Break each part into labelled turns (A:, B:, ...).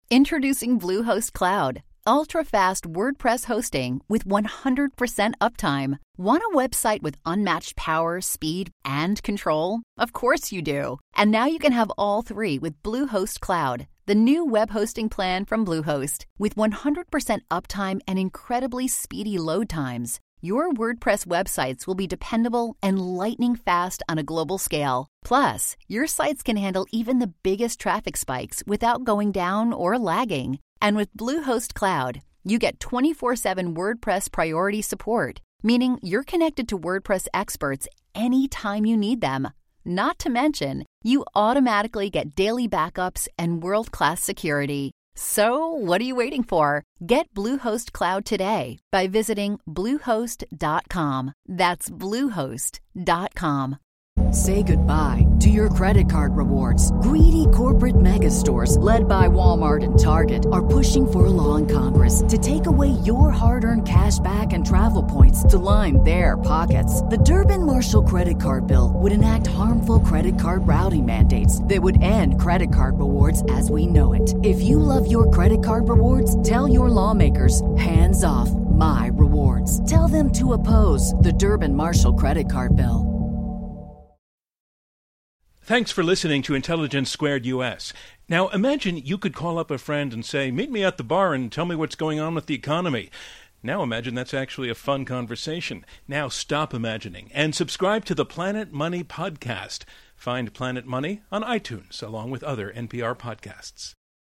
A: Introducing Bluehost Cloud, ultra-fast WordPress hosting with 100% uptime. Want a website with unmatched power, speed, and control? Of course you do. And now you can have all three with Bluehost Cloud, the new web hosting plan from Bluehost. With 100% uptime and incredibly speedy load times, your WordPress websites will be dependable and lightning fast on a global scale. Plus, your sites can handle even the biggest traffic spikes without going down or lagging. And with Bluehost Cloud, you get 24/7 WordPress priority support, meaning you're connected to WordPress experts anytime you need them. Not to mention, you automatically get daily backups and world-class security. So, what are you waiting for? Get Bluehost Cloud today by visiting Bluehost.com. That's Bluehost.com.
B: Say goodbye to your credit card rewards. Greedy corporate mega stores, led by Walmart and Target, are pushing for a law in Congress to take away your hard-earned cash back and travel points to line their pockets. The Durbin-Marshall credit card bill would enact harmful credit card routing mandates that would end credit card rewards as we know it. If you love your credit card rewards, tell your lawmakers, hands off my rewards. Tell them to oppose the Durbin-Marshall credit card bill.
C: Thanks for listening to Intelligence Squared US. Now, imagine you could call up a friend and say, meet me at the bar and tell me what's going on with the economy. Now imagine that's actually a fun conversation. Now stop imagining and subscribe to the Planet Money podcast. Find Planet Money on iTunes, along with other NPR podcasts.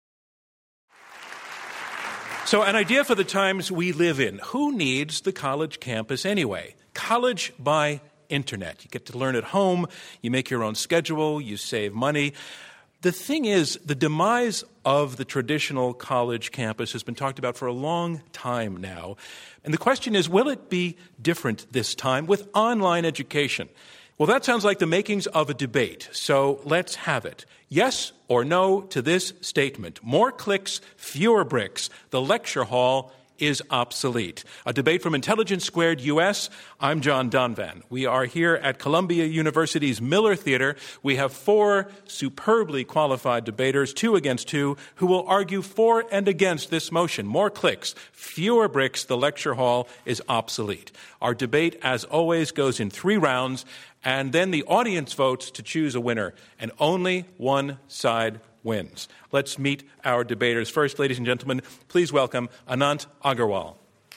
C: So, an idea for the times we live in. Who needs the college campus anyway? College by internet. You get to learn at home, you make your own schedule, you save money. The thing is, the demise of the traditional college campus has been talked about for a long time now. And the question is, will it be different this time with online education? Well, that sounds like the makings of a debate, so let's have it. Yes or no to this statement: more clicks, fewer bricks. The lecture hall is obsolete. A debate from Intelligence Squared US. I'm John Donvan. We are here at Columbia University's Miller Theater. We have four superbly qualified debaters, 2 against 2, who will argue for and against this motion. More clicks, fewer bricks, the lecture hall is obsolete. Our debate, as always, goes in 3 rounds, and then the audience votes to choose a winner, and only one side wins. Let's meet our debaters. First, ladies and gentlemen, please welcome Anant Agarwal.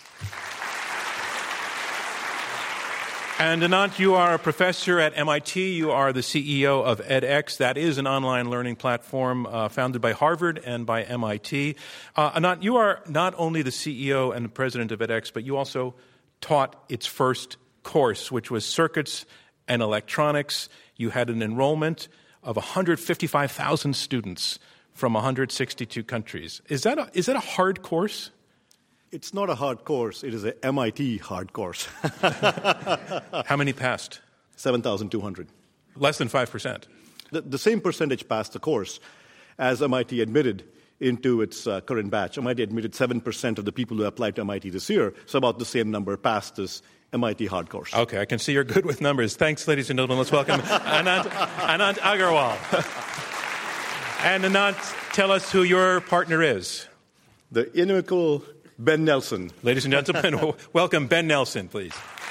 C: And Anant, you are a professor at MIT. You are the CEO of edX. That is an online learning platform founded by Harvard and by MIT. Anant, you are not only the CEO and the president of edX, but you also taught its first course, which was Circuits and Electronics. You had an enrollment of 155,000 students from 162 countries. Is that a hard course?
D: It's not a hard course. It is a MIT hard course.
C: How many passed?
D: 7,200.
C: Less than 5%.
D: The same percentage passed the course as MIT admitted into its current batch. MIT admitted 7% of the people who applied to MIT this year, so about the same number passed this MIT hard course.
C: Okay, I can see you're good with numbers. Thanks, ladies and gentlemen. Let's welcome Anant Agarwal. And Anant, tell us who your partner is.
D: The inimitable Ben Nelson.
C: Ladies and gentlemen, welcome Ben Nelson, please.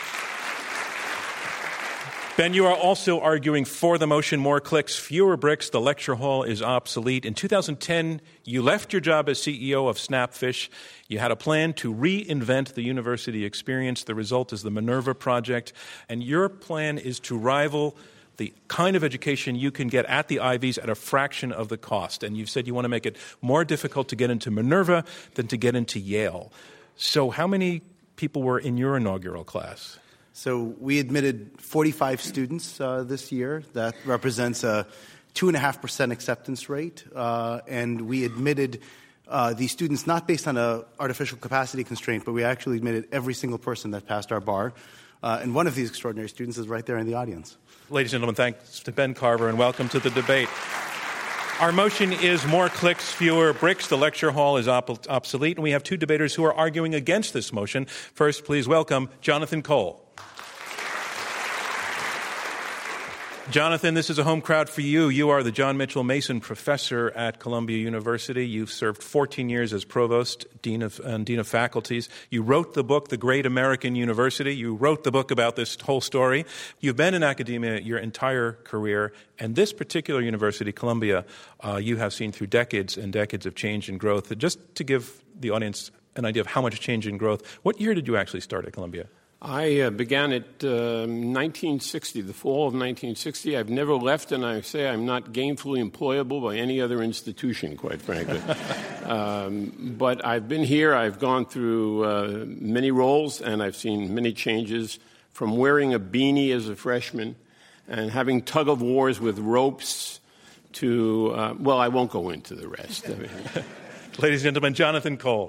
C: Ben, you are also arguing for the motion, more clicks, fewer bricks. The lecture hall is obsolete. In 2010, you left your job as CEO of Snapfish. You had a plan to reinvent the university experience. The result is the Minerva Project. And your plan is to rival the kind of education you can get at the Ivies at a fraction of the cost. And you've said you want to make it more difficult to get into Minerva than to get into Yale. So how many people were in your inaugural class?
E: So we admitted 45 students this year. That represents a 2.5% acceptance rate. And we admitted these students not based on an artificial capacity constraint, but we actually admitted every single person that passed our bar. And one of these extraordinary students is right there in the audience.
C: Ladies and gentlemen, thanks to Ben Carver, and welcome to the debate. Our motion is more clicks, fewer bricks. The lecture hall is obsolete, and we have 2 debaters who are arguing against this motion. First, please welcome Jonathan Cole. Jonathan, this is a home crowd for you. You are the John Mitchell Mason Professor at Columbia University. You've served 14 years as Provost, Dean of Faculties. You wrote the book, The Great American University. You wrote the book about this whole story. You've been in academia your entire career, and this particular university, Columbia, you have seen through decades and decades of change and growth. Just to give the audience an idea of how much change and growth, what year did you actually start at Columbia?
F: I began at 1960, the fall of 1960. I've never left, and I say I'm not gainfully employable by any other institution, quite frankly. But I've been here. I've gone through many roles, and I've seen many changes, from wearing a beanie as a freshman and having tug-of-wars with ropes to, well, I won't go into the rest.
C: Ladies and gentlemen, Jonathan Cole.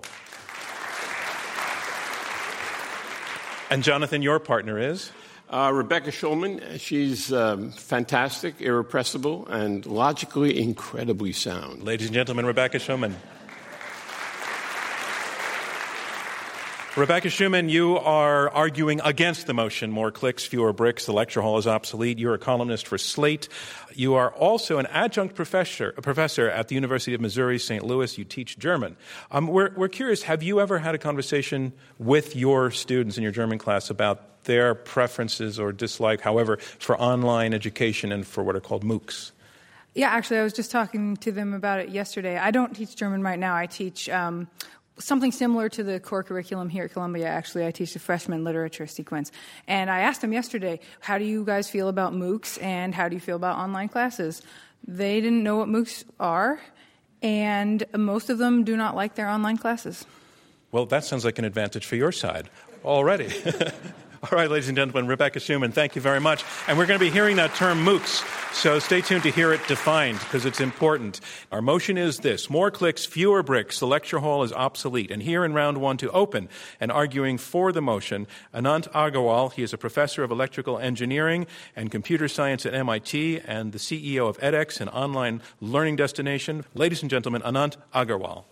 C: And Jonathan, your partner is?
F: Rebecca Schulman. She's fantastic, irrepressible, and logically incredibly sound.
C: Ladies and gentlemen, Rebecca Schulman. Rebecca Schuman, you are arguing against the motion, more clicks, fewer bricks, the lecture hall is obsolete. You're a columnist for Slate. You are also an adjunct professor at the University of Missouri, St. Louis. You teach German. We're curious, have you ever had a conversation with your students in your German class about their preferences or dislike, however, for online education and for what are called MOOCs?
G: Yeah, actually, I was just talking to them about it yesterday. I don't teach German right now. I teach something similar to the core curriculum here at Columbia. Actually, I teach the freshman literature sequence. And I asked them yesterday, how do you guys feel about MOOCs and how do you feel about online classes? They didn't know what MOOCs are, and most of them do not like their online classes.
C: Well, that sounds like an advantage for your side already. All right, ladies and gentlemen, Rebecca Schuman, thank you very much. And we're going to be hearing that term MOOCs, so stay tuned to hear it defined because it's important. Our motion is this: more clicks, fewer bricks. The lecture hall is obsolete. And here in round one to open and arguing for the motion, Anant Agarwal. He is a professor of electrical engineering and computer science at MIT and the CEO of edX, an online learning destination. Ladies and gentlemen, Anant Agarwal.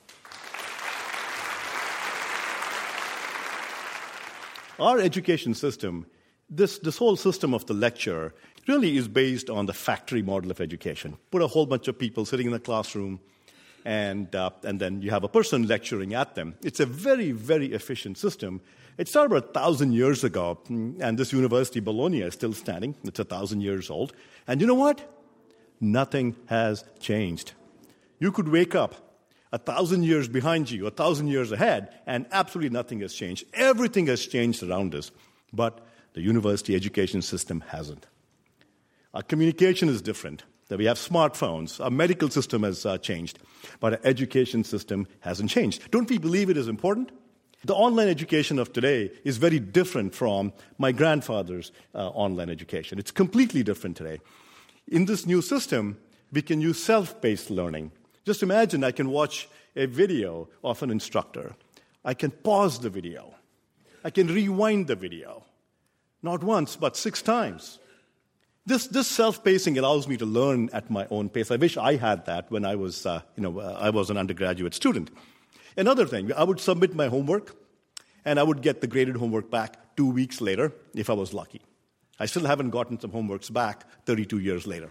D: Our education system, this whole system of the lecture, really is based on the factory model of education. Put a whole bunch of people sitting in a classroom, and then you have a person lecturing at them. It's a very, very efficient system. It started about 1,000 years ago, and this university, Bologna, is still standing. It's 1,000 years old. And you know what? Nothing has changed. You could wake up 1,000 years behind you, 1,000 years ahead, and absolutely nothing has changed. Everything has changed around us, but the university education system hasn't. Our communication is different. That we have smartphones. Our medical system has changed, but our education system hasn't changed. Don't we believe it is important? The online education of today is very different from my grandfather's online education. It's completely different today. In this new system, we can use self-paced learning. Just imagine I can watch a video of an instructor. I can pause the video. I can rewind the video. Not once, but 6 times. This self-pacing allows me to learn at my own pace. I wish I had that when I was, I was an undergraduate student. Another thing, I would submit my homework, and I would get the graded homework back 2 weeks later if I was lucky. I still haven't gotten some homeworks back 32 years later.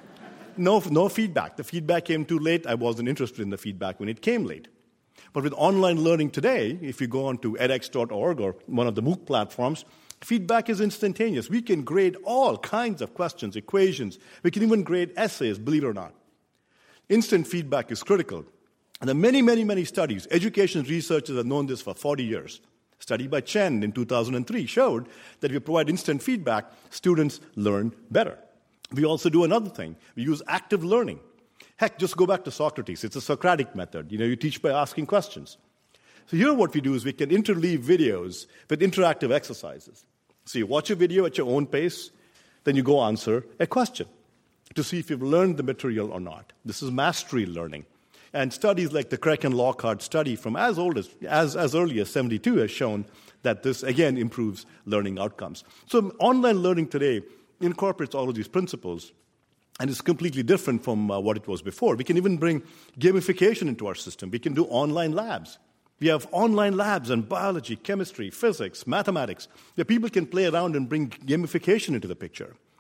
D: No feedback. The feedback came too late. I wasn't interested in the feedback when it came late. But with online learning today, if you go on to edX.org or one of the MOOC platforms, feedback is instantaneous. We can grade all kinds of questions, equations. We can even grade essays, believe it or not. Instant feedback is critical. And there are many, many, many studies. Education researchers have known this for 40 years. A study by Chen in 2003 showed that if you provide instant feedback, students learn better. We also do another thing. We use active learning. Heck, just go back to Socrates. It's a Socratic method. You teach by asking questions. So here what we do is we can interleave videos with interactive exercises. So you watch a video at your own pace, then you go answer a question to see if you've learned the material or not. This is mastery learning. And studies like the Craig and Lockhart study from as early as 72 has shown that this, again, improves learning outcomes. So online learning today incorporates all of these principles, and it's completely different from what it was before. We can even bring gamification into our system. We can do online labs. We have online labs on biology, chemistry, physics, mathematics, where people can play around and bring gamification into the picture.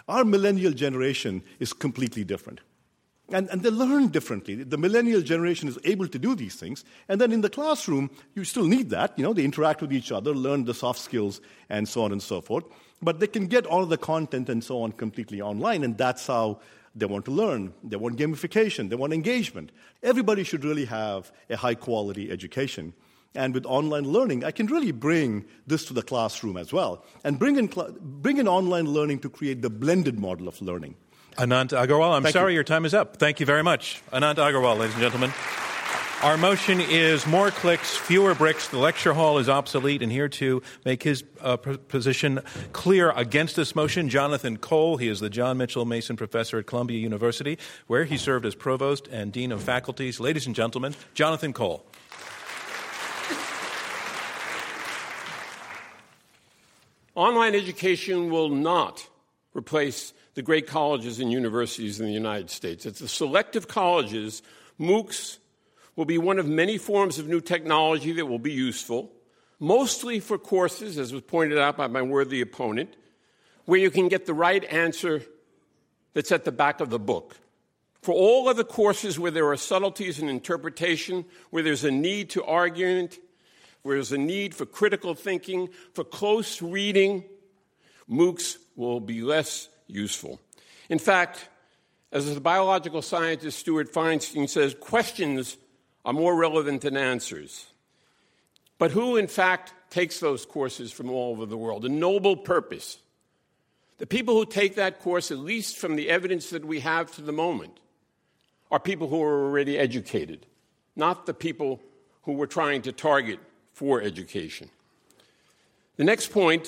D: Our millennial generation is completely different. And they learn differently. The millennial generation is able to do these things. And then in the classroom, you still need that. They interact with each other, learn the soft skills, and so on and so forth. But they can get all of the content and so on completely online, and that's how they want to learn. They want gamification. They want engagement. Everybody should really have a high-quality education. And with online learning, I can really bring this to the classroom as well, and bring in online learning to create the blended model of learning.
C: Anant Agarwal, I'm sorry your time is up. Thank you very much. Anant Agarwal, ladies and gentlemen. Our motion is more clicks, fewer bricks. The lecture hall is obsolete. And here to make his position clear against this motion, Jonathan Cole. He is the John Mitchell Mason Professor at Columbia University, where he served as Provost and Dean of Faculties. Ladies and gentlemen, Jonathan Cole.
F: Online education will not replace the great colleges and universities in the United States. It's the selective colleges, MOOCs, will be one of many forms of new technology that will be useful, mostly for courses, as was pointed out by my worthy opponent, where you can get the right answer that's at the back of the book. For all other courses where there are subtleties in interpretation, where there's a need to argument, where there's a need for critical thinking, for close reading, MOOCs will be less useful. In fact, as the biological scientist Stuart Feinstein says, questions are more relevant than answers. But who, in fact, takes those courses from all over the world? A noble purpose. The people who take that course, at least from the evidence that we have to the moment, are people who are already educated, not the people who we're trying to target for education. The next point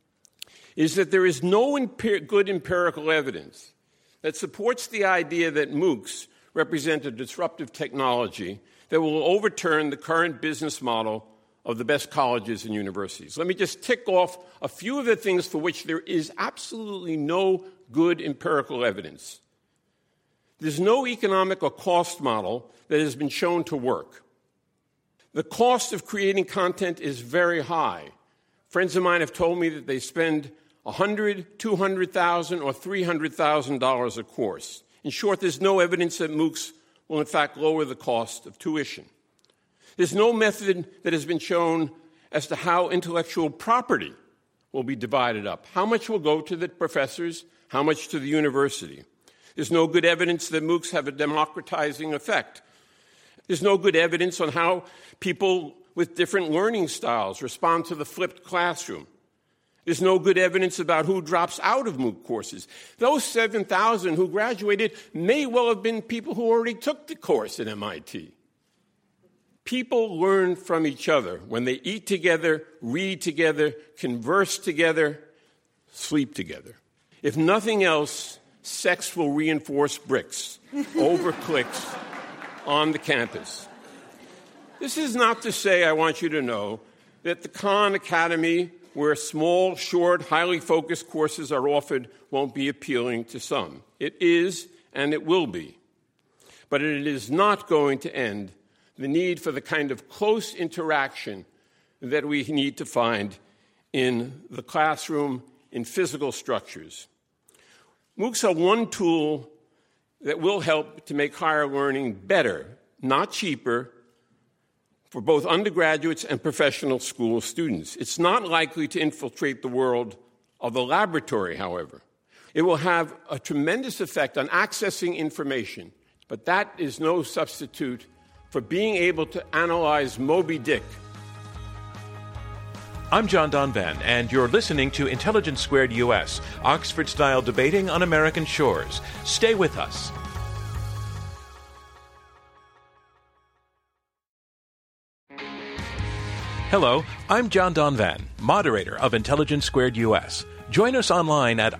F: is that there is no good empirical evidence that supports the idea that MOOCs represent a disruptive technology that will overturn the current business model of the best colleges and universities. Let me just tick off a few of the things for which there is absolutely no good empirical evidence. There's no economic or cost model that has been shown to work. The cost of creating content is very high. Friends of mine have told me that they spend $100,000, $200,000, or $300,000 a course. In short, there's no evidence that MOOCs will, in fact, lower the cost of tuition. There's no method that has been shown as to how intellectual property will be divided up. How much will go to the professors? How much to the university? There's no good evidence that MOOCs have a democratizing effect. There's no good evidence on how people with different learning styles respond to the flipped classroom. There's no good evidence about who drops out of MOOC courses. Those 7,000 who graduated may well have been people who already took the course at MIT. People learn from each other when they eat together, read together, converse together, sleep together. If nothing else, sex will reinforce bricks over clicks on the campus. This is not to say, I want you to know, that the Khan Academy, where small, short, highly focused courses are offered, won't be appealing to some. It is, and it will be. But it is not going to end the need for the kind of close interaction that we need to find in the classroom, in physical structures. MOOCs are one tool that will help to make higher learning better, not cheaper, for both undergraduates and professional school students. It's not likely to infiltrate the world of the laboratory, however. It will have a tremendous effect on accessing information, but that is no substitute for being able to analyze Moby Dick.
C: I'm John Donvan, and you're listening to Intelligence Squared US, Oxford-style debating on American shores. Stay with us. Hello, I'm John Donvan, moderator of Intelligence Squared US. Join us online at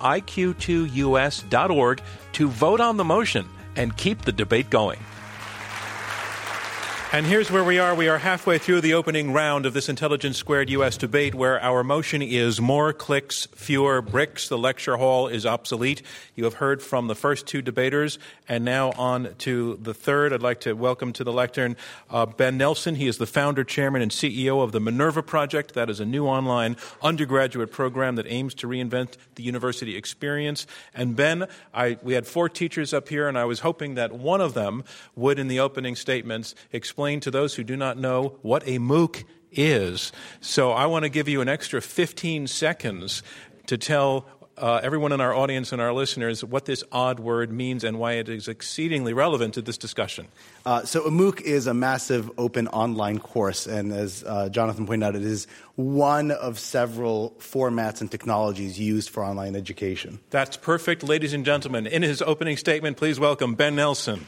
C: iq2us.org to vote on the motion and keep the debate going. And here's where we are. We are halfway through the opening round of this Intelligence Squared U.S. debate, where our motion is more clicks, fewer bricks. The lecture hall is obsolete. You have heard from the first two debaters, and now on to the third. I'd like to welcome to the lectern Ben Nelson. He is the founder, chairman, and CEO of the Minerva Project. That is a new online undergraduate program that aims to reinvent the university experience. And Ben, we had four teachers up here, and I was hoping that one of them would, in the opening statements, explain to those who do not know what a MOOC is. So I want to give you an extra 15 seconds to tell everyone in our audience and our listeners what this odd word means and why it is exceedingly relevant to this discussion.
E: So a MOOC is a massive open online course, and as Jonathan pointed out, it is one of several formats and technologies used for online education.
C: That's perfect. Ladies and gentlemen, in his opening statement, please welcome Ben Nelson.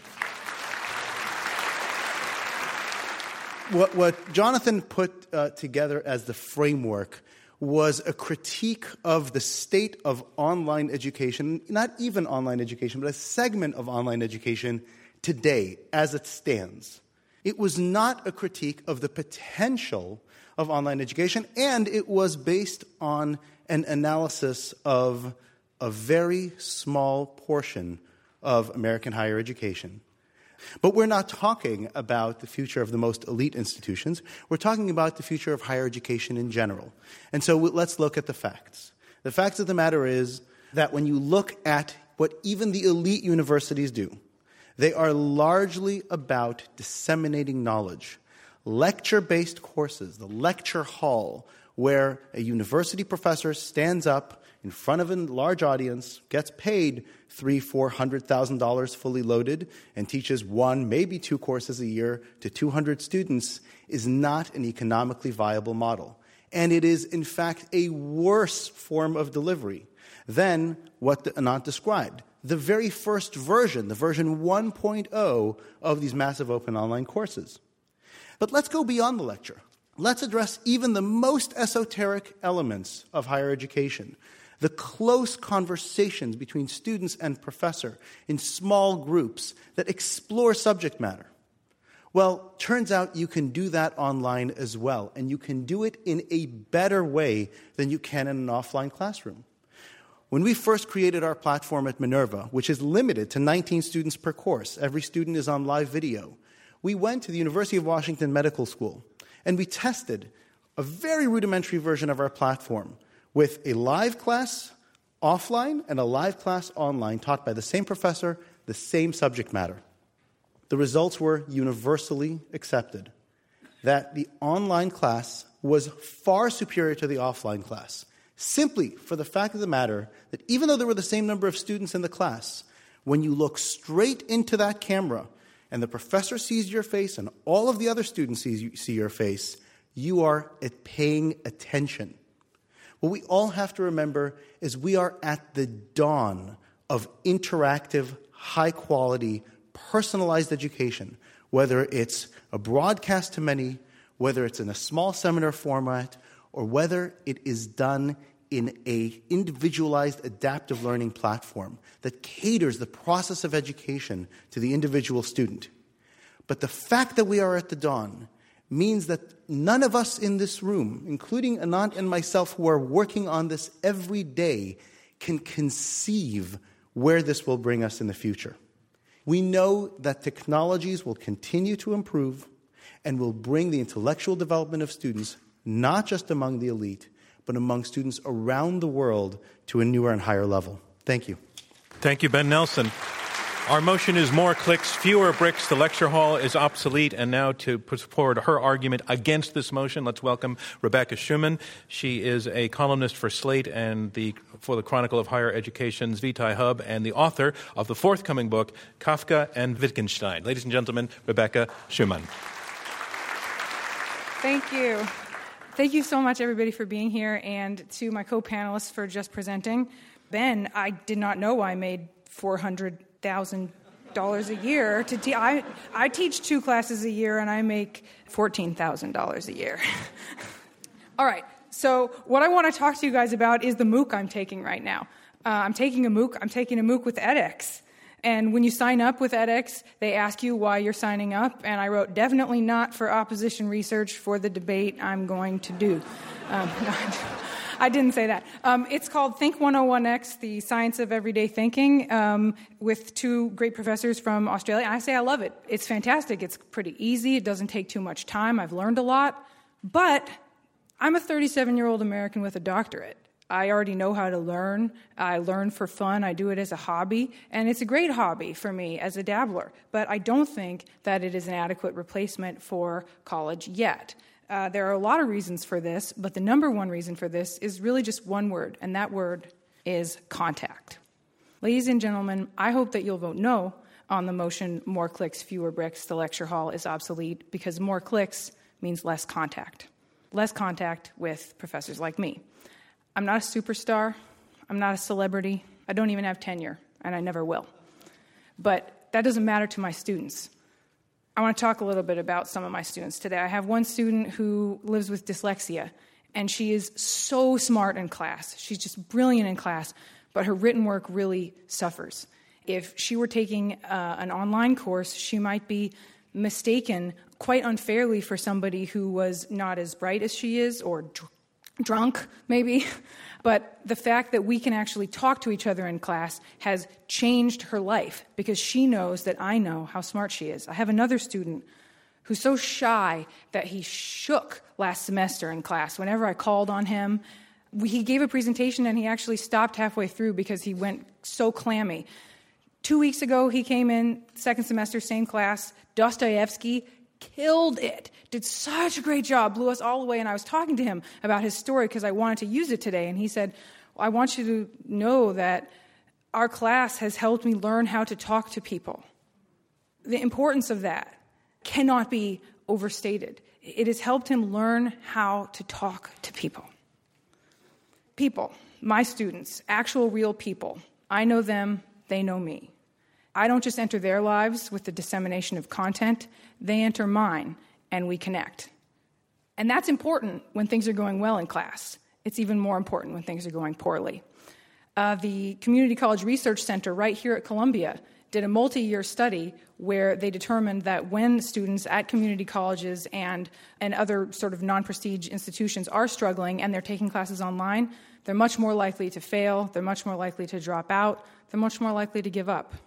E: What Jonathan put together as the framework was a critique of the state of online education, not even online education, but a segment of online education today as it stands. It was not a critique of the potential of online education, and it was based on an analysis of a very small portion of American higher education. But we're not talking about the future of the most elite institutions. We're talking about the future of higher education in general. And so let's look at the facts. The facts of the matter is that when you look at what even the elite universities do, they are largely about disseminating knowledge. Lecture-based courses, the lecture hall, where a university professor stands up in front of a large audience, gets paid $300,000-$400,000 fully loaded, and teaches one, maybe two courses a year to 200 students, is not an economically viable model. And it is, in fact, a worse form of delivery than what Anant described. The very first version, the version 1.0 of these massive open online courses. But let's go beyond the lecture. Let's address even the most esoteric elements of higher education. The close conversations between students and professor in small groups that explore subject matter. Well, turns out you can do that online as well, and you can do it in a better way than you can in an offline classroom. When we first created our platform at Minerva, which is limited to 19 students per course, every student is on live video, we went to the University of Washington Medical School, and we tested a very rudimentary version of our platform with a live class offline and a live class online taught by the same professor, the same subject matter. The results were universally accepted, that the online class was far superior to the offline class, simply for the fact of the matter that even though there were the same number of students in the class, when you look straight into that camera and the professor sees your face and all of the other students see your face, you are paying attention. What we all have to remember is we are at the dawn of interactive, high-quality, personalized education, whether it's a broadcast to many, whether it's in a small seminar format, or whether it is done in an individualized adaptive learning platform that caters the process of education to the individual student. But the fact that we are at the dawn means that none of us in this room, including Anant and myself who are working on this every day, can conceive where this will bring us in the future. We know that technologies will continue to improve and will bring the intellectual development of students, not just among the elite, but among students around the world, to a newer and higher level. Thank you.
C: Thank you, Ben Nelson. Our motion is more clicks, fewer bricks. The lecture hall is obsolete. And now to put forward her argument against this motion, let's welcome Rebecca Schuman. She is a columnist for Slate and for the Chronicle of Higher Education's Vitae Hub, and the author of the forthcoming book, Kafka and Wittgenstein. Ladies and gentlemen, Rebecca Schuman.
G: Thank you. Thank you so much, everybody, for being here, and to my co-panelists for just presenting. Ben, I did not know I made $400,000 a year to teach. I teach 2 classes a year, and I make $14,000 a year. All right. So what I want to talk to you guys about is the MOOC I'm taking right now. I'm taking a MOOC with edX. And when you sign up with edX, they ask you why you're signing up. And I wrote, definitely not for opposition research for the debate I'm going to do. I didn't say that. It's called Think 101X, the Science of Everyday Thinking, with two great professors from Australia. And I say I love it. It's fantastic. It's pretty easy. It doesn't take too much time. I've learned a lot. But I'm a 37-year-old American with a doctorate. I already know how to learn. I learn for fun. I do it as a hobby. And it's a great hobby for me as a dabbler. But I don't think that it is an adequate replacement for college yet. There are a lot of reasons for this, but the number one reason for this is really just one word, and that word is contact. Ladies and gentlemen, I hope that you'll vote no on the motion, more clicks, fewer bricks, the lecture hall is obsolete, because more clicks means less contact. Less contact with professors like me. I'm not a superstar. I'm not a celebrity. I don't even have tenure, and I never will. But that doesn't matter to my students. I want to talk a little bit about some of my students today. I have one student who lives with dyslexia, and she is so smart in class. She's just brilliant in class, but her written work really suffers. If she were taking an online course, she might be mistaken quite unfairly for somebody who was not as bright as she is, or drunk, maybe. But the fact that we can actually talk to each other in class has changed her life, because she knows that I know how smart she is. I have another student who's so shy that he shook last semester in class. Whenever I called on him, he gave a presentation and he actually stopped halfway through because he went so clammy. 2 weeks ago, he came in, second semester, same class, Dostoevsky, killed it, did such a great job, blew us all away. And I was talking to him about his story because I wanted to use it today. And he said, I want you to know that our class has helped me learn how to talk to people. The importance of that cannot be overstated. It has helped him learn how to talk to people. People, my students, actual real people. I know them, they know me. I don't just enter their lives with the dissemination of content, they enter mine, and we connect. And that's important when things are going well in class. It's even more important when things are going poorly. The Community College Research Center right here at Columbia did a multi-year study where they determined that when students at community colleges and other sort of non-prestige institutions are struggling and they're taking classes online, they're much more likely to fail, they're much more likely to drop out, they're much more likely to give up.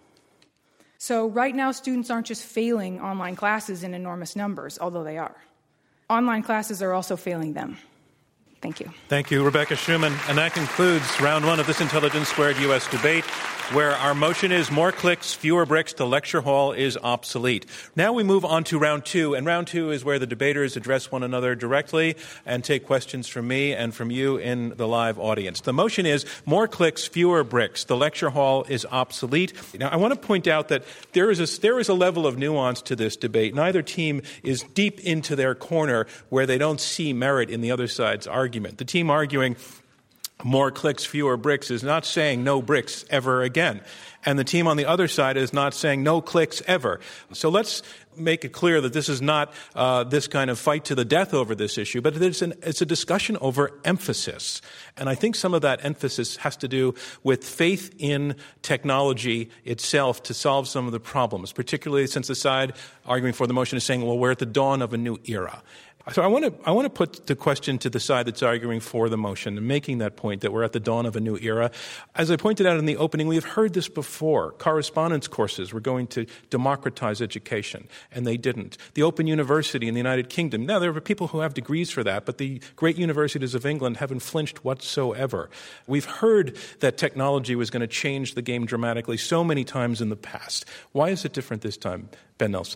G: So right now, students aren't just failing online classes in enormous numbers, although they are. Online classes are also failing them. Thank you.
C: Thank you, Rebecca Schuman. And that concludes round one of this Intelligence Squared U.S. debate, where our motion is more clicks, fewer bricks, the lecture hall is obsolete. Now we move on to round two, and round two is where the debaters address one another directly and take questions from me and from you in the live audience. The motion is more clicks, fewer bricks, the lecture hall is obsolete. Now, I want to point out that there is a level of nuance to this debate. Neither team is deep into their corner where they don't see merit in the other side's argument. The team arguing more clicks, fewer bricks is not saying no bricks ever again. And the team on the other side is not saying no clicks ever. So let's make it clear that this is not this kind of fight to the death over this issue, but it's a discussion over emphasis. And I think some of that emphasis has to do with faith in technology itself to solve some of the problems, particularly since the side arguing for the motion is saying, well, we're at the dawn of a new era. So I want to put the question to the side that's arguing for the motion and making that point that we're at the dawn of a new era. As I pointed out in the opening, we have heard this before. Correspondence courses were going to democratize education, and they didn't. The Open University in the United Kingdom, now there are people who have degrees for that, but the great universities of England haven't flinched whatsoever. We've heard that technology was going to change the game dramatically so many times in the past. Why is it different this time, Ben Nelson?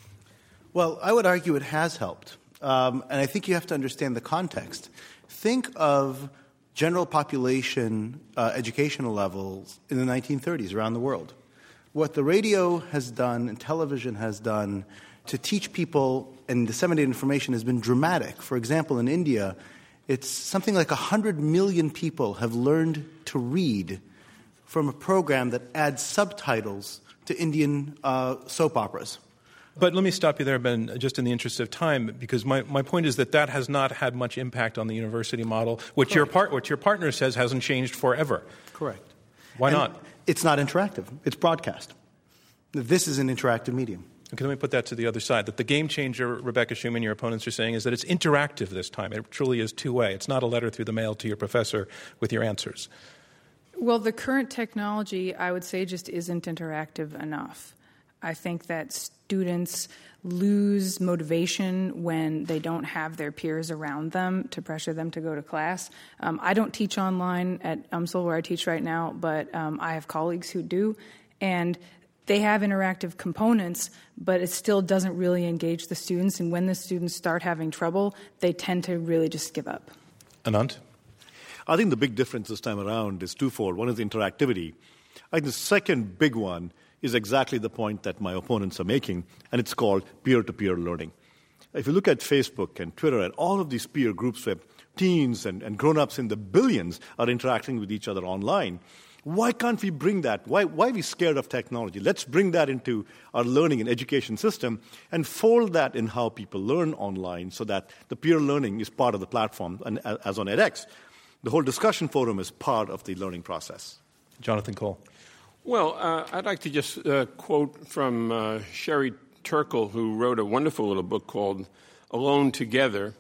E: Well, I would argue it has helped. And I think you have to understand the context. Think of general population educational levels in the 1930s around the world. What the radio has done and television has done to teach people and disseminate information has been dramatic. For example, in India, it's something like 100 million people have learned to read from a program that adds subtitles to Indian soap operas.
C: But let me stop you there, Ben, just in the interest of time, because my point is that has not had much impact on the university model, which your partner says hasn't changed forever.
E: Correct.
C: Why not?
E: It's not interactive. It's broadcast. This is an interactive medium.
C: Okay, let me put that to the other side. That the game changer, Rebecca Schuman, your opponents are saying, is that it's interactive this time. It truly is two-way. It's not a letter through the mail to your professor with your answers.
G: Well, the current technology, I would say, just isn't interactive enough. I think that students lose motivation when they don't have their peers around them to pressure them to go to class. I don't teach online at UMSL where I teach right now, but I have colleagues who do, and they have interactive components, but it still doesn't really engage the students, and when the students start having trouble, they tend to really just give up.
C: Anant?
D: I think the big difference this time around is twofold. One is the interactivity. I think the second big one is exactly the point that my opponents are making, and it's called peer-to-peer learning. If you look at Facebook and Twitter and all of these peer groups where teens and grown-ups in the billions are interacting with each other online, why can't we bring that? Why are we scared of technology? Let's bring that into our learning and education system and fold that in how people learn online so that the peer learning is part of the platform, and as on edX. The whole discussion forum is part of the learning process.
C: Jonathan Cole.
F: Well, I'd like to just quote from Sherry Turkle, who wrote a wonderful little book called Alone Together.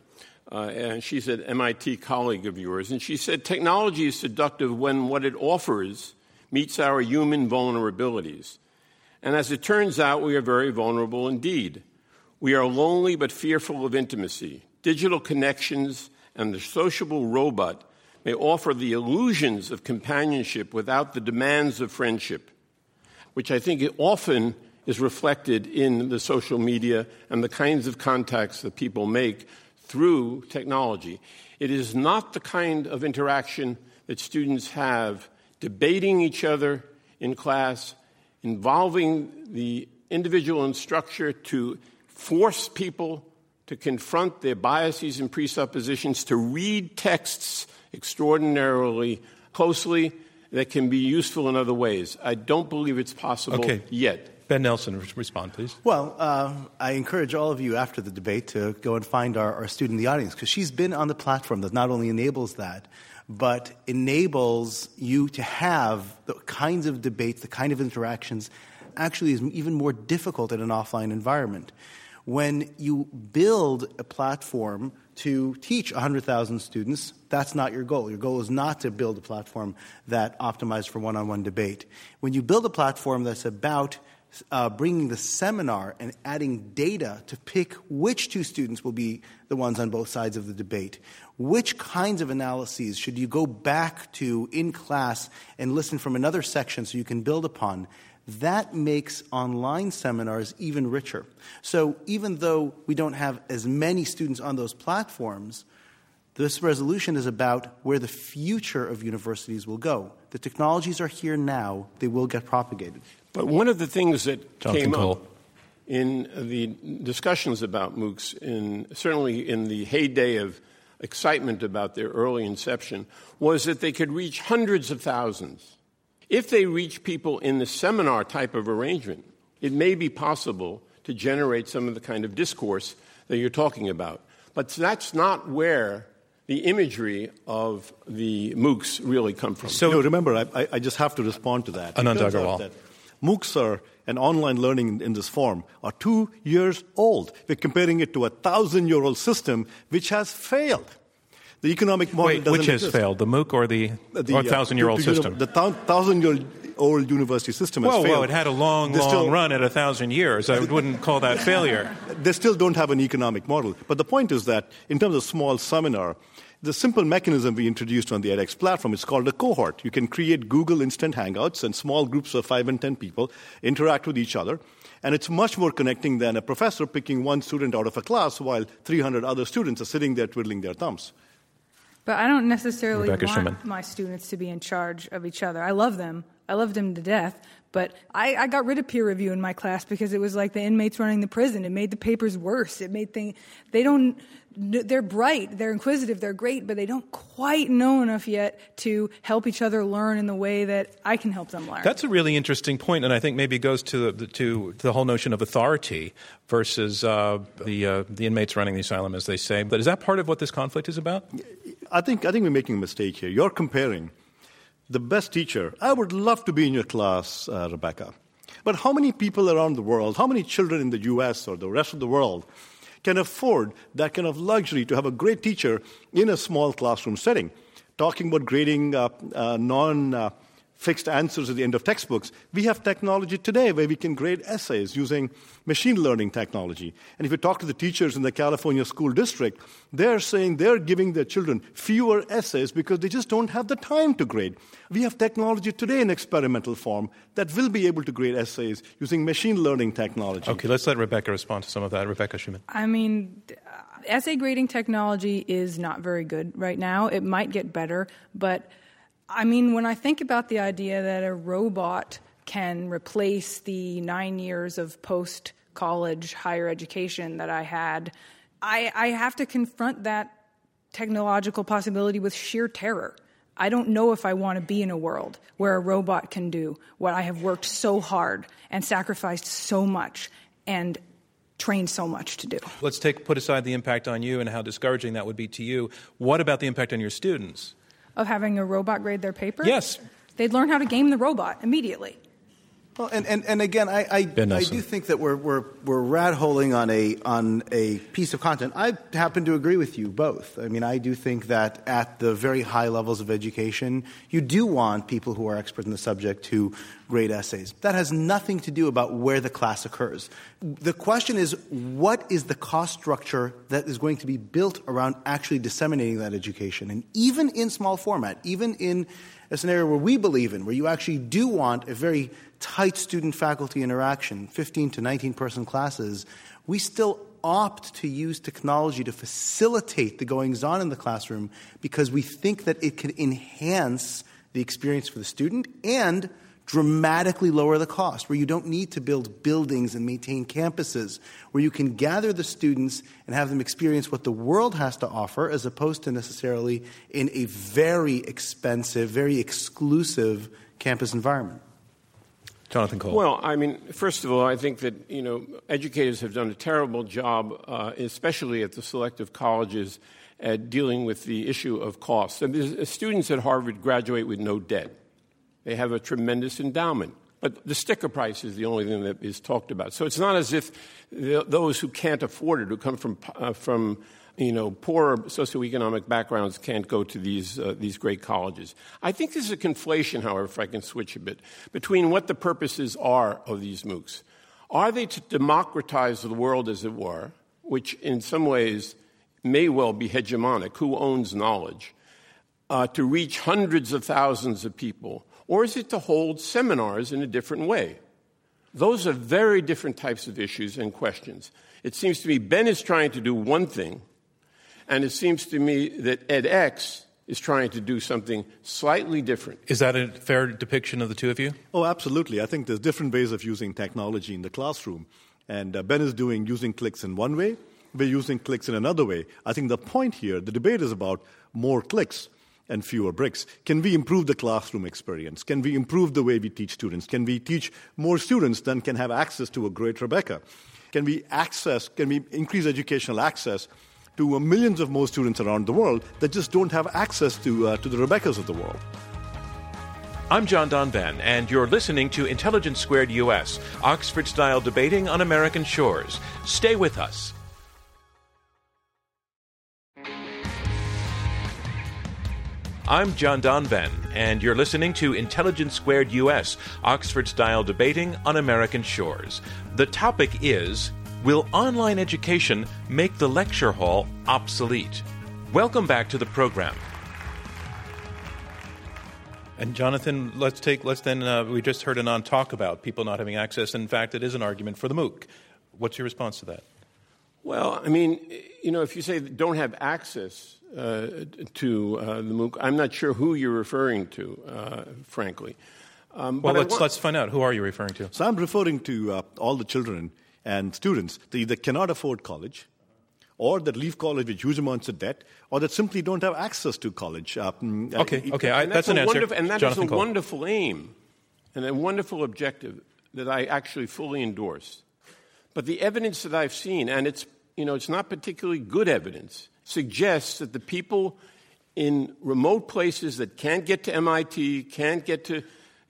F: And she's an MIT colleague of yours. And she said, technology is seductive when what it offers meets our human vulnerabilities. And as it turns out, we are very vulnerable indeed. We are lonely but fearful of intimacy. Digital connections and the sociable robot may offer the illusions of companionship without the demands of friendship, which I think often is reflected in the social media and the kinds of contacts that people make through technology. It is not the kind of interaction that students have debating each other in class, involving the individual instructor to force people to confront their biases and presuppositions, to read texts extraordinarily closely that can be useful in other ways. I don't believe it's possible yet.
C: Ben Nelson, respond, please.
E: Well, I encourage all of you after the debate to go and find our student in the audience, because she's been on the platform that not only enables that, but enables you to have the kinds of debates, the kind of interactions, actually is even more difficult in an offline environment. When you build a platform to teach 100,000 students, that's not your goal. Your goal is not to build a platform that optimizes for one-on-one debate. When you build a platform that's about bringing the seminar and adding data to pick which two students will be the ones on both sides of the debate, which kinds of analyses should you go back to in class and listen from another section so you can build upon, that makes online seminars even richer. So even though we don't have as many students on those platforms, this resolution is about where the future of universities will go. The technologies are here now. They will get propagated.
F: But one of the things that came
C: Cole.
F: up in the discussions about MOOCs, certainly in the heyday of excitement about their early inception, was that they could reach hundreds of thousands. If they reach people in the seminar type of arrangement, it may be possible to generate some of the kind of discourse that you're talking about. But that's not where the imagery of the MOOCs really come from.
D: So remember, I just have to respond to that.
C: Anand Agarwal.
D: MOOCs are, and online learning in this form, are 2 years old. We're comparing it to a 1,000-year-old system which has failed. The economic model doesn't
C: which has
D: exist.
C: failed, the MOOC or the 1,000-year-old system?
D: The 1,000-year-old university system has failed.
C: Well, it had a long run at 1,000 years. I wouldn't call that failure.
D: They still don't have an economic model. But the point is that in terms of small seminar, the simple mechanism we introduced on the edX platform is called a cohort. You can create Google Instant Hangouts, and small groups of 5 and 10 people interact with each other. And it's much more connecting than a professor picking one student out of a class while 300 other students are sitting there twiddling their thumbs.
G: But I don't necessarily
C: Rebecca
G: want
C: Schuman.
G: my students to be in charge of each other. I love them. I love them to death. But I got rid of peer review in my class because it was like the inmates running the prison. It made the papers worse. It made they're bright, they're inquisitive, they're great, but they don't quite know enough yet to help each other learn in the way that I can help them learn.
C: That's a really interesting point, and I think maybe goes to the whole notion of authority versus the inmates running the asylum, as they say. But is that part of what this conflict is about?
D: I think we're making a mistake here. You're comparing the best teacher. I would love to be in your class, Rebecca. But how many people around the world, how many children in the U.S. or the rest of the world can afford that kind of luxury to have a great teacher in a small classroom setting? Talking about grading non-fixed answers at the end of textbooks, we have technology today where we can grade essays using machine learning technology. And if you talk to the teachers in the California school district, they're saying they're giving their children fewer essays because they just don't have the time to grade. We have technology today in experimental form that will be able to grade essays using machine learning technology.
C: Okay, let's let Rebecca respond to some of that. Rebecca Schuman.
G: I mean, essay grading technology is not very good right now. It might get better, but I mean, when I think about the idea that a robot can replace the 9 years of post-college higher education that I had, I have to confront that technological possibility with sheer terror. I don't know if I want to be in a world where a robot can do what I have worked so hard and sacrificed so much and trained so much to do.
C: Let's put aside the impact on you and how discouraging that would be to you. What about the impact on your students?
G: Of having a robot grade their paper?
C: Yes.
G: They'd learn how to game the robot immediately.
E: Well, and again, I do think that we're rat-holing on a piece of content. I happen to agree with you both. I mean, I do think that at the very high levels of education, you do want people who are experts in the subject to grade essays. That has nothing to do about where the class occurs. The question is, what is the cost structure that is going to be built around actually disseminating that education? And even in small format, even in a scenario where we believe in, where you actually do want a very tight student-faculty interaction, 15 to 19-person classes, we still opt to use technology to facilitate the goings-on in the classroom because we think that it can enhance the experience for the student and dramatically lower the cost, where you don't need to build buildings and maintain campuses, where you can gather the students and have them experience what the world has to offer as opposed to necessarily in a very expensive, very exclusive campus environment.
C: Jonathan Cole.
F: Well, I mean, first of all, I think that, educators have done a terrible job, especially at the selective colleges, at dealing with the issue of costs. And students at Harvard graduate with no debt. They have a tremendous endowment. But the sticker price is the only thing that is talked about. So it's not as if those who can't afford it, who come from poorer socioeconomic backgrounds, can't go to these great colleges. I think there's a conflation, however, if I can switch a bit, between what the purposes are of these MOOCs. Are they to democratize the world, as it were, which in some ways may well be hegemonic, who owns knowledge, to reach hundreds of thousands of people? Or is it to hold seminars in a different way? Those are very different types of issues and questions. It seems to me Ben is trying to do one thing, and it seems to me that edX is trying to do something slightly different.
C: Is that a fair depiction of the two of you?
D: Oh, absolutely. I think there's different ways of using technology in the classroom. And Ben is using clicks in one way. We're using clicks in another way. I think the point here, the debate is about more clicks and fewer bricks. Can we improve the classroom experience? Can we improve the way we teach students? Can we teach more students than can have access to a great Rebecca? Can we increase educational access to millions of more students around the world that just don't have access to the Rebeccas of the world?
C: I'm John Donvan, and you're listening to Intelligence Squared US, Oxford-style debating on American shores. Stay with us. I'm John Donvan, and you're listening to Intelligence Squared US, Oxford-style debating on American shores. The topic is, will online education make the lecture hall obsolete? Welcome back to the program. And Jonathan, we just heard Anand talk about people not having access. In fact, it is an argument for the MOOC. What's your response to that?
F: Well, I mean, if you say don't have access to the MOOC, I'm not sure who you're referring to, frankly.
C: Well, let's find out. Who are you referring to?
D: So I'm referring to all the children and students that either cannot afford college, or that leave college with huge amounts of debt, or that simply don't have access to college.
C: That's an answer.
F: And that is a wonderful aim and a wonderful objective that I actually fully endorse. But the evidence that I've seen, and it's not particularly good evidence, suggests that the people in remote places that can't get to MIT, can't get to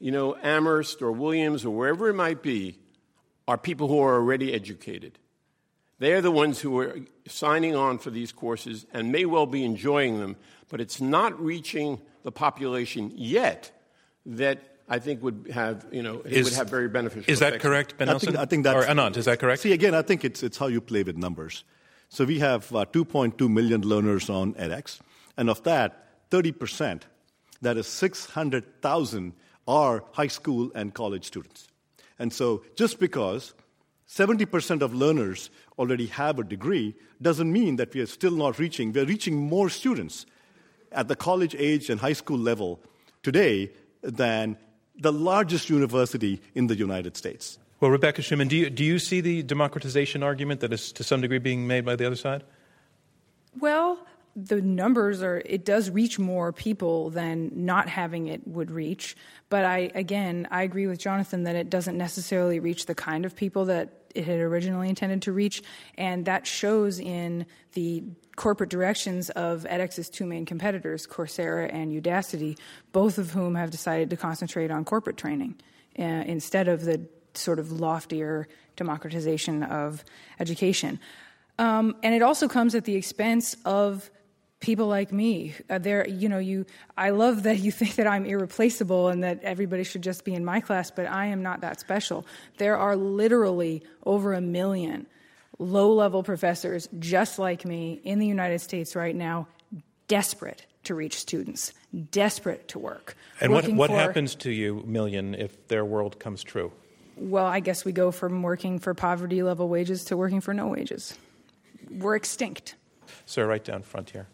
F: Amherst or Williams or wherever it might be, are people who are already educated. They're the ones who are signing on for these courses and may well be enjoying them, but it's not reaching the population yet that I think would have, would have very beneficial
C: Is that correct, Ben Nelson?
D: I think that's...
C: Or Anant, is that correct?
D: See, again, I think it's how you play with numbers. So we have 2.2 million learners on edX, and of that, 30%, that is 600,000, are high school and college students. And so just because 70% of learners already have a degree doesn't mean that we are still not reaching. We're reaching more students at the college age and high school level today than the largest university in the United States.
C: Well, Rebecca Schuman, do you see the democratization argument that is to some degree being made by the other side?
G: Well, the numbers it does reach more people than not having it would reach. But I agree with Jonathan that it doesn't necessarily reach the kind of people that it had originally intended to reach. And that shows in the corporate directions of edX's two main competitors, Coursera and Udacity, both of whom have decided to concentrate on corporate training instead of the sort of loftier democratization of education. And it also comes at the expense of people like me. I love that you think that I'm irreplaceable and that everybody should just be in my class, but I am not that special. There are literally over 1 million low-level professors just like me in the United States right now, desperate to reach students, desperate to work.
C: And what happens to you, million, if their world comes true?
G: Well, I guess we go from working for poverty-level wages to working for no wages. We're extinct.
C: Sir, right down front here.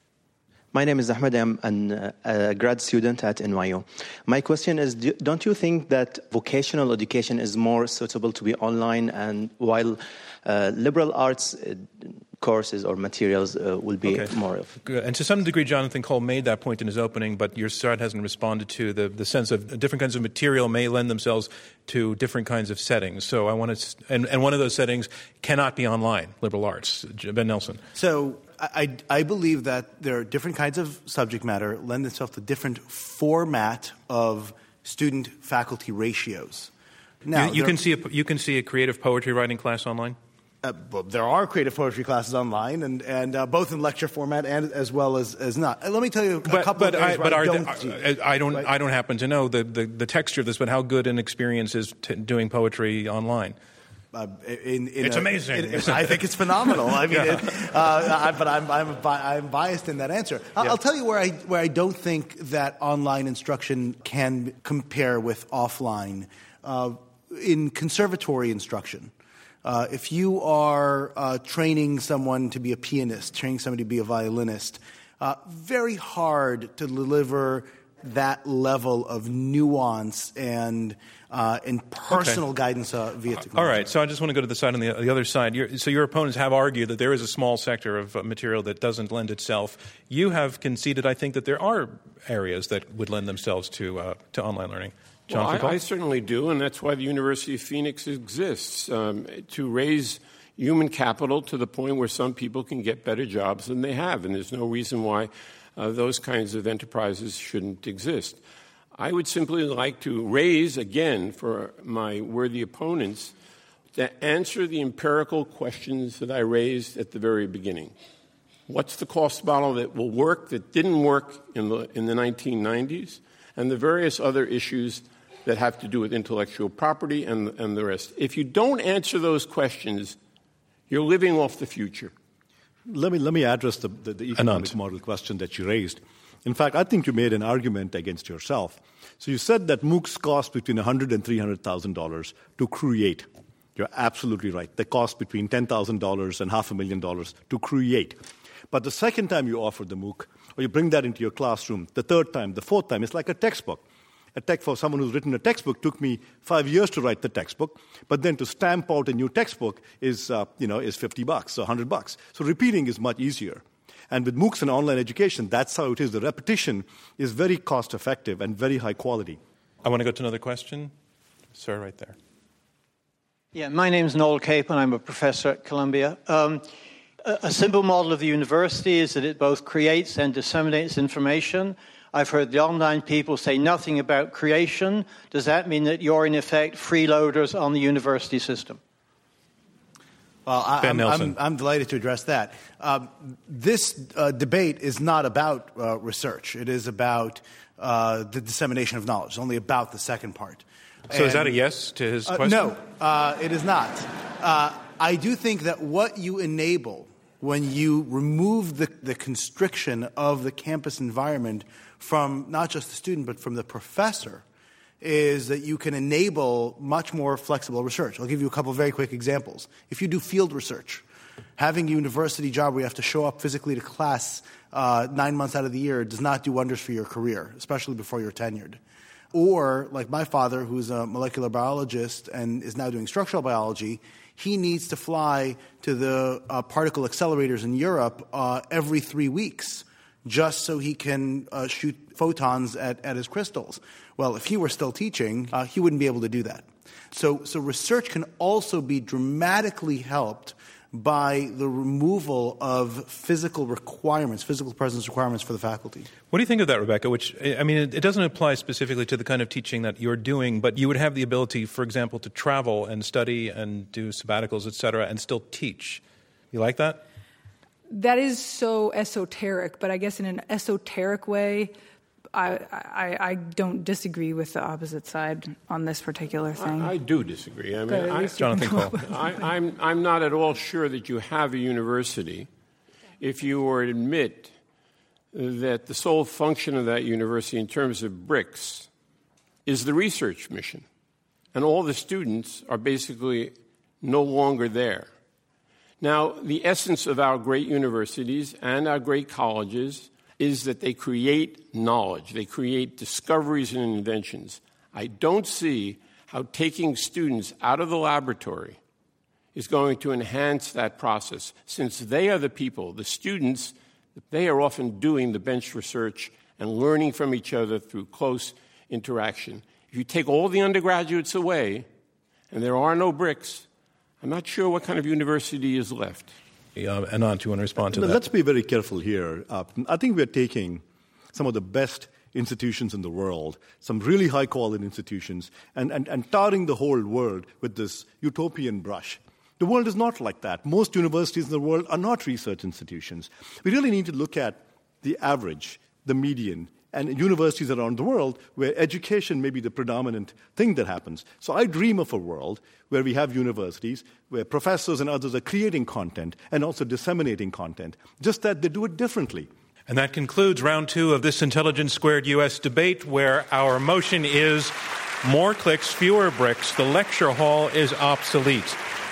H: My name is Ahmed. I'm a grad student at NYU. My question is, don't you think that vocational education is more suitable to be online, and while liberal arts courses or materials will be more of?
C: Good. And to some degree, Jonathan Cole made that point in his opening, but your side hasn't responded to the sense of different kinds of material may lend themselves to different kinds of settings. So I want to, and one of those settings cannot be online, liberal arts. Ben Nelson.
E: So I believe that there are different kinds of subject matter lend themselves to different format of student-faculty ratios. Now,
C: you can see a creative poetry writing class online?
E: Well, there are creative poetry classes online, and both in lecture format and as well as not. Let me tell you a couple of areas where I
C: don't happen to know the texture of this, but how good an experience is doing poetry online? It's amazing.
E: I think it's phenomenal. I mean, but I'm biased in that answer. I'll tell you where I don't think that online instruction can compare with offline. In conservatory instruction, if you are training someone to be a pianist, training somebody to be a violinist, very hard to deliver that level of nuance and personal guidance via technology.
C: All right, so I just want to go to the side on the other side. So your opponents have argued that there is a small sector of material that doesn't lend itself. You have conceded, I think, that there are areas that would lend themselves to online learning.
F: Well, I certainly do, and that's why the University of Phoenix exists, to raise human capital to the point where some people can get better jobs than they have, and there's no reason why those kinds of enterprises shouldn't exist. I would simply like to raise, again, for my worthy opponents, to answer the empirical questions that I raised at the very beginning. What's the cost model that will work, that didn't work in the 1990s, and the various other issues that have to do with intellectual property and the rest. If you don't answer those questions, you're living off the future.
D: Let me address the economic model question that you raised. In fact, I think you made an argument against yourself. So you said that MOOCs cost between $100,000 and $300,000 to create. You're absolutely right. They cost between $10,000 and $500,000 to create. But the second time you offer the MOOC, or you bring that into your classroom, the third time, the fourth time, it's like a textbook. For someone who's written a textbook took me 5 years to write the textbook, but then to stamp out a new textbook is $50, so $100. So repeating is much easier. And with MOOCs and online education, that's how it is. The repetition is very cost-effective and very high quality.
C: I want to go to another question. Sir, right there.
I: Yeah, my name's Noel Cape, and I'm a professor at Columbia. A simple model of the university is that it both creates and disseminates information. I've heard the online people say nothing about creation. Does that mean that you're, in effect, freeloaders on the university system?
E: Well, I'm delighted to address that. This debate is not about research. It is about the dissemination of knowledge. It's only about the second part.
C: So is that a yes to his question?
E: No, it is not. I do think that what you enable when you remove the constriction of the campus environment from not just the student but from the professor is that you can enable much more flexible research. I'll give you a couple of very quick examples. If you do field research, having a university job where you have to show up physically to class 9 months out of the year does not do wonders for your career, especially before you're tenured. Or, like my father, who's a molecular biologist and is now doing structural biology, he needs to fly to the particle accelerators in Europe every 3 weeks just so he can shoot photons at his crystals. Well, if he were still teaching, he wouldn't be able to do that. So research can also be dramatically helped by the removal of physical requirements, physical presence requirements for the faculty.
C: What do you think of that, Rebecca? Which, I mean, it doesn't apply specifically to the kind of teaching that you're doing, but you would have the ability, for example, to travel and study and do sabbaticals, et cetera, and still teach. You like that?
G: That is so esoteric, but I guess in an esoteric way, I don't disagree with the opposite side on this particular thing.
F: I do disagree. I mean,
C: Jonathan Cole.
F: I'm not at all sure that you have a university if you were to admit that the sole function of that university in terms of bricks is the research mission. And all the students are basically no longer there. Now, the essence of our great universities and our great colleges is that they create knowledge. They create discoveries and inventions. I don't see how taking students out of the laboratory is going to enhance that process, since they are the people, the students, they are often doing the bench research and learning from each other through close interaction. If you take all the undergraduates away and there are no bricks, I'm not sure what kind of university is left.
C: Anand, do you want to respond to that?
D: Let's be very careful here. I think we're taking some of the best institutions in the world, some really high-quality institutions, and tarring the whole world with this utopian brush. The world is not like that. Most universities in the world are not research institutions. We really need to look at the average, the median, and universities around the world where education may be the predominant thing that happens. So I dream of a world where we have universities where professors and others are creating content and also disseminating content, just that they do it differently.
C: And that concludes round 2 of this Intelligence Squared U.S. debate, where our motion is more clicks, fewer bricks. The lecture hall is obsolete.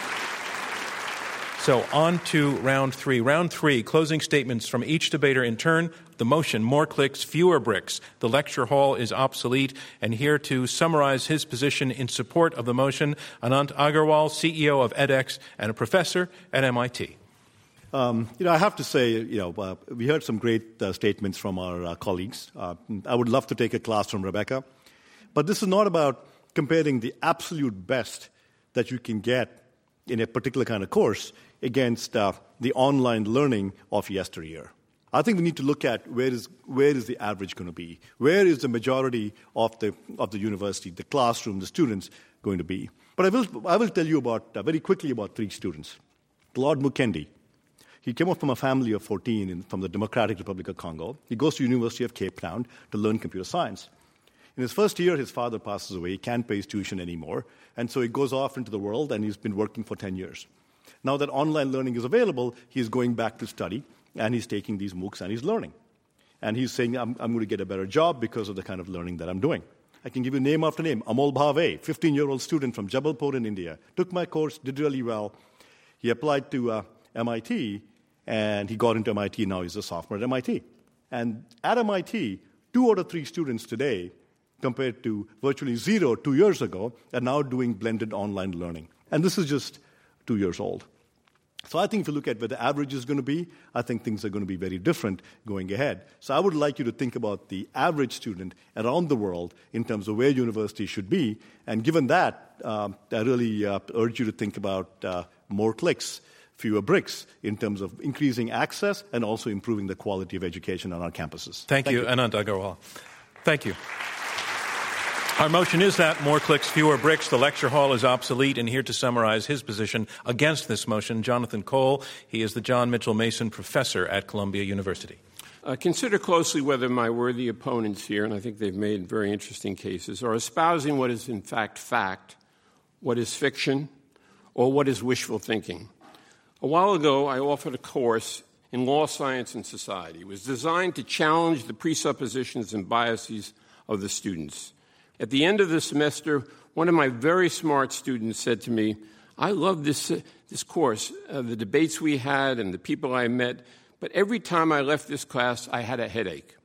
C: So on to round 3. Round 3, closing statements from each debater in turn. The motion, more clicks, fewer bricks. The lecture hall is obsolete. And here to summarize his position in support of the motion, Anant Agarwal, CEO of edX and a professor at MIT.
D: I have to say, we heard some great statements from our colleagues. I would love to take a class from Rebecca. But this is not about comparing the absolute best that you can get in a particular kind of course against the online learning of yesteryear. I think we need to look at where is the average going to be? Where is the majority of the university, the classroom, the students going to be? But I will tell you very quickly about 3 students. Claude Mukendi. He came up from a family of 14 from the Democratic Republic of Congo. He goes to University of Cape Town to learn computer science. In his first year, his father passes away. He can't pay his tuition anymore. And so he goes off into the world, and he's been working for 10 years. Now that online learning is available, he's going back to study, and he's taking these MOOCs, and he's learning. And he's saying, I'm going to get a better job because of the kind of learning that I'm doing. I can give you name after name. Amol Bhave, 15-year-old student from Jabalpur in India, took my course, did really well. He applied to MIT, and he got into MIT. Now he's a sophomore at MIT. And at MIT, 2 out of 3 students today, compared to virtually 0 2 years ago, are now doing blended online learning. And this is just 2 years old. So I think if you look at where the average is going to be, I think things are going to be very different going ahead. So I would like you to think about the average student around the world in terms of where universities should be. And given that, I really urge you to think about more clicks, fewer bricks in terms of increasing access and also improving the quality of education on our campuses.
C: Thank you, Anant Agarwal. Thank you. Our motion is that more clicks, fewer bricks. The lecture hall is obsolete. And here to summarize his position against this motion, Jonathan Cole. He is the John Mitchell Mason Professor at Columbia University.
F: Consider closely whether my worthy opponents here, and I think they've made very interesting cases, are espousing what is in fact, what is fiction, or what is wishful thinking. A while ago, I offered a course in law, science, and society. It was designed to challenge the presuppositions and biases of the students. At the end of the semester, one of my very smart students said to me, I love this course, the debates we had and the people I met, but every time I left this class, I had a headache,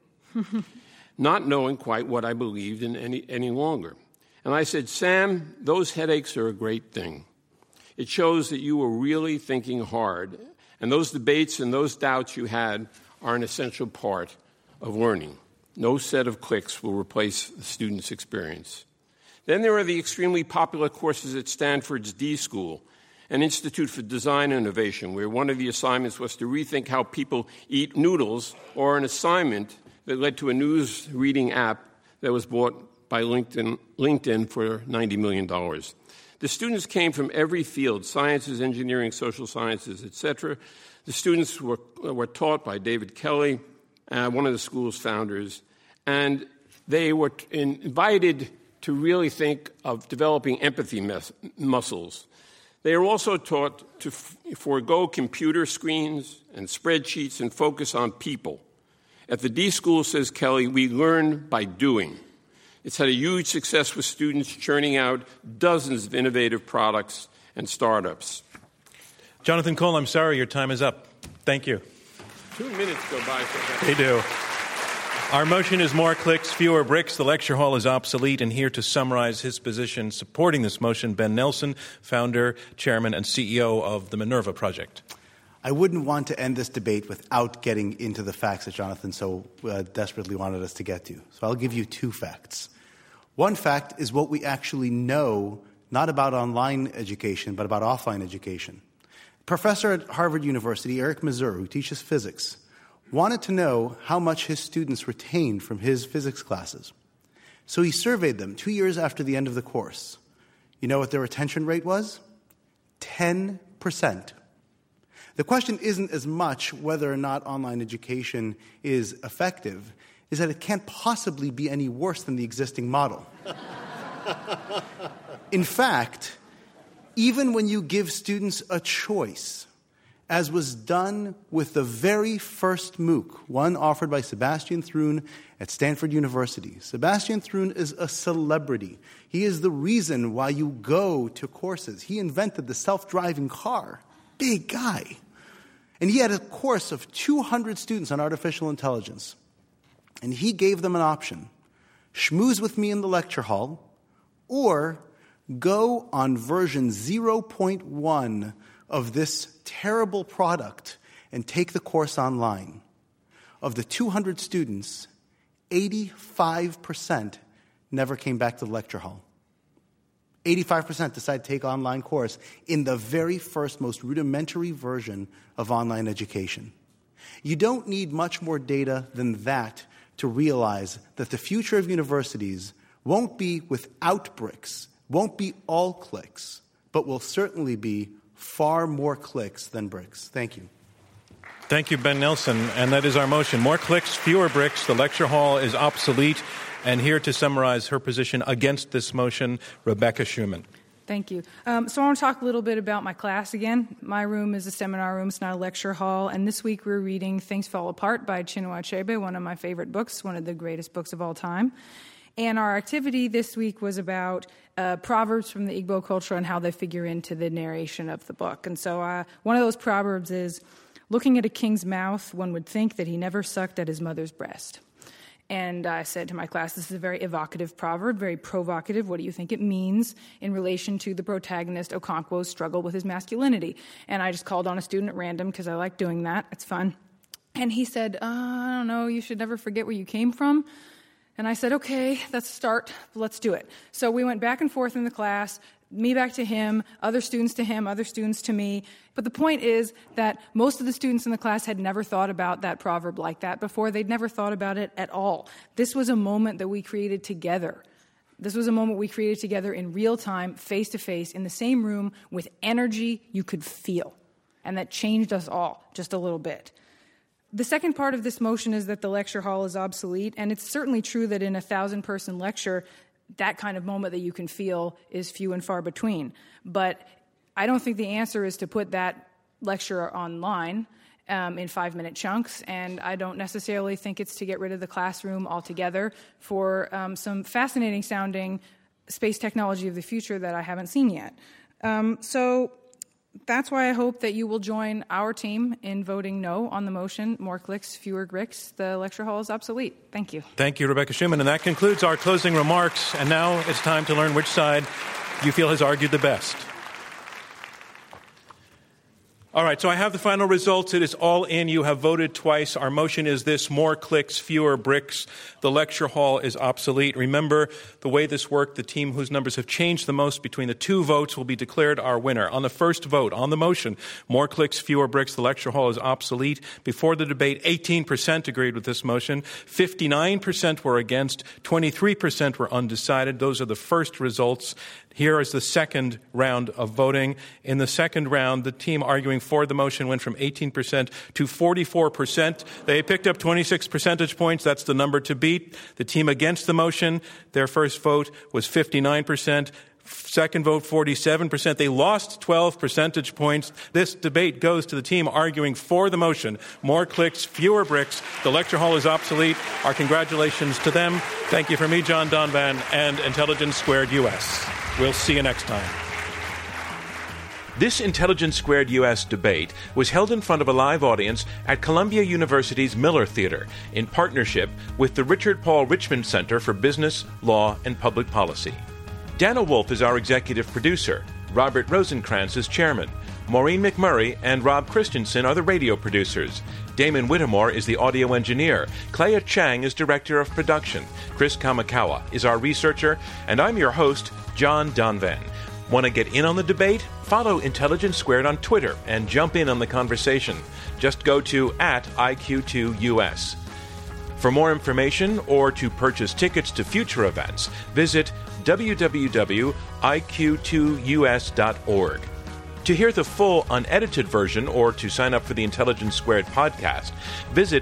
F: not knowing quite what I believed in any longer. And I said, Sam, those headaches are a great thing. It shows that you were really thinking hard, and those debates and those doubts you had are an essential part of learning. No set of clicks will replace the student's experience. Then there are the extremely popular courses at Stanford's D School, an institute for design innovation, where one of the assignments was to rethink how people eat noodles, or an assignment that led to a news reading app that was bought by LinkedIn for $90 million. The students came from every field, sciences, engineering, social sciences, etc. The students were taught by David Kelly, one of the school's founders, and they were invited to really think of developing empathy muscles. They are also taught to forego computer screens and spreadsheets and focus on people. At the D School, says Kelly, we learn by doing. It's had a huge success with students churning out dozens of innovative products and startups.
C: Jonathan Cole, I'm sorry, your time is up. Thank you.
F: 2 minutes go by.
C: They do. Our motion is more clicks, fewer bricks. The lecture hall is obsolete. And here to summarize his position supporting this motion, Ben Nelson, founder, chairman, and CEO of the Minerva Project.
E: I wouldn't want to end this debate without getting into the facts that Jonathan so desperately wanted us to get to. So I'll give you 2 facts. One fact is what we actually know, not about online education, but about offline education. Professor at Harvard University, Eric Mazur, who teaches physics, wanted to know how much his students retained from his physics classes. So he surveyed them 2 years after the end of the course. You know what their retention rate was? 10%. The question isn't as much whether or not online education is effective, is that it can't possibly be any worse than the existing model. In fact, even when you give students a choice, as was done with the very first MOOC, one offered by Sebastian Thrun at Stanford University. Sebastian Thrun is a celebrity. He is the reason why you go to courses. He invented the self-driving car. Big guy. And he had a course of 200 students on artificial intelligence. And he gave them an option. Schmooze with me in the lecture hall, or go on version 0.1 of this terrible product and take the course online. Of the 200 students, 85% never came back to the lecture hall. 85% decided to take online course in the very first, most rudimentary version of online education. You don't need much more data than that to realize that the future of universities won't be without bricks, won't be all clicks, but will certainly be far more clicks than bricks. Thank you.
C: Thank you, Ben Nelson. And that is our motion. More clicks, fewer bricks. The lecture hall is obsolete. And here to summarize her position against this motion, Rebecca Schuman.
G: Thank you. So I want to talk a little bit about my class again. My room is a seminar room. It's not a lecture hall. And this week we're reading Things Fall Apart by Chinua Achebe, one of my favorite books, one of the greatest books of all time. And our activity this week was about proverbs from the Igbo culture and how they figure into the narration of the book. And so one of those proverbs is, looking at a king's mouth, one would think that he never sucked at his mother's breast. And I said to my class, this is a very evocative proverb, very provocative. What do you think it means in relation to the protagonist, Okonkwo's struggle with his masculinity? And I just called on a student at random because I like doing that. It's fun. And he said, I don't know, you should never forget where you came from. And I said, okay, that's a start. Let's do it. So we went back and forth in the class, Me back to him, other students to me. But the point is that most of the students in the class had never thought about that proverb like that before. They'd never thought about it at all. This was a moment that we created together. This was a moment we created together in real time, face-to-face, in the same room, with energy you could feel. And that changed us all just a little bit. The second part of this motion is that the lecture hall is obsolete, and it's certainly true that in a 1,000-person lecture, that kind of moment that you can feel is few and far between. But I don't think the answer is to put that lecture online in 5-minute chunks, and I don't necessarily think it's to get rid of the classroom altogether for some fascinating-sounding space technology of the future that I haven't seen yet. So that's why I hope that you will join our team in voting no on the motion, more clicks, fewer bricks. The lecture hall is obsolete. Thank you.
C: Thank you, Rebecca Schuman. And that concludes our closing remarks. And now it's time to learn which side you feel has argued the best. All right, so I have the final results. It is all in. You have voted twice. Our motion is this: more clicks, fewer bricks. The lecture hall is obsolete. Remember, the way this worked, the team whose numbers have changed the most between the two votes will be declared our winner. On the first vote, on the motion, more clicks, fewer bricks, the lecture hall is obsolete. Before the debate, 18% agreed with this motion. 59% were against. 23% were undecided. Those are the first results. Here is the second round of voting. In the second round, the team arguing for the motion went from 18% to 44%. They picked up 26 percentage points. That's the number to beat. The team against the motion, their first vote was 59%. Second vote, 47%. They lost 12 percentage points. This debate goes to the team arguing for the motion. More clicks, fewer bricks. The lecture hall is obsolete. Our congratulations to them. Thank you from me, John Donvan, and Intelligence Squared US. We'll see you next time. This Intelligence Squared US debate was held in front of a live audience at Columbia University's Miller Theater in partnership with the Richard Paul Richmond Center for Business, Law, and Public Policy. Dana Wolf is our executive producer. Robert Rosenkrantz is chairman. Maureen McMurray and Rob Christensen are the radio producers. Damon Whittemore is the audio engineer. Clea Chang is director of production. Chris Kamikawa is our researcher. And I'm your host, John Donvan. Want to get in on the debate? Follow Intelligence Squared on Twitter and jump in on the conversation. Just go to @IQ2US. For more information or to purchase tickets to future events, visit www.iq2us.org. To hear the full unedited version or to sign up for the Intelligence Squared podcast, visit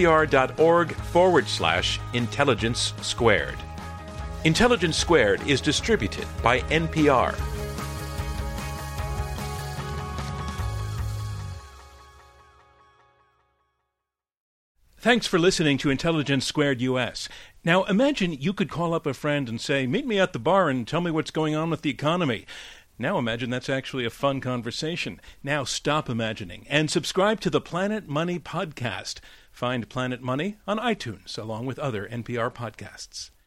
C: npr.org/Intelligence Squared. Intelligence Squared is distributed by NPR. Thanks for listening to Intelligence Squared US. Now, imagine you could call up a friend and say, meet me at the bar and tell me what's going on with the economy. Now imagine that's actually a fun conversation. Now stop imagining and subscribe to the Planet Money podcast. Find Planet Money on iTunes along with other NPR podcasts.